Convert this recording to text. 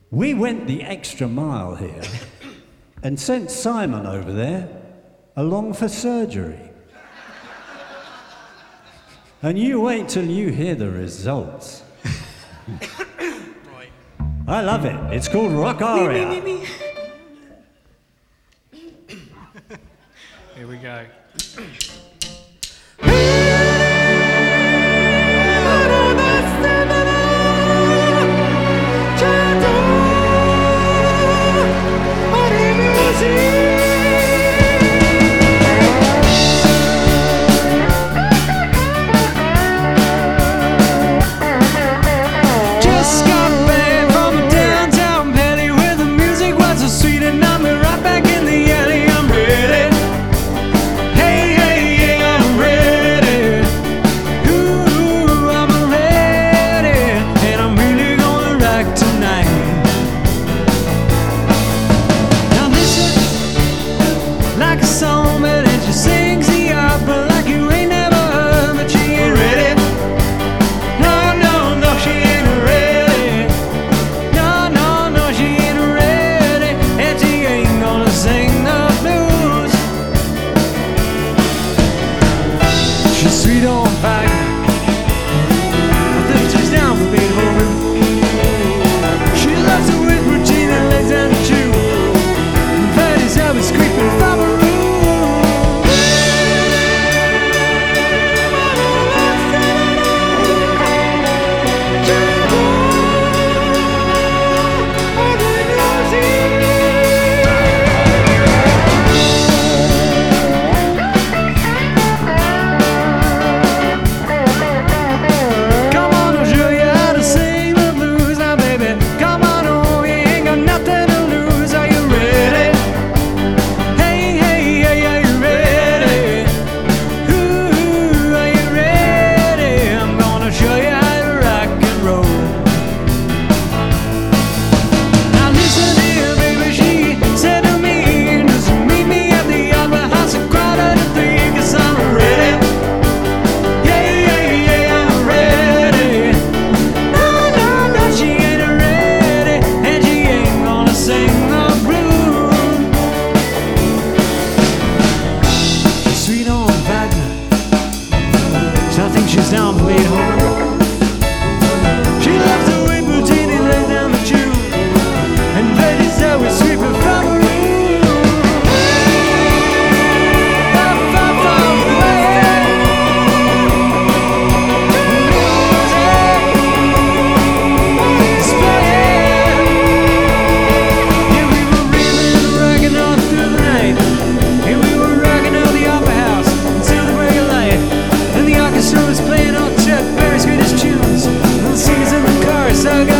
We went the extra mile here and sent Simon over there along for surgery. And you wait till you hear the results. Right. I love it. It's called Rock Aria. Here we go. Playing all Chuck Berry's greatest tunes. The singers in the chorus, I got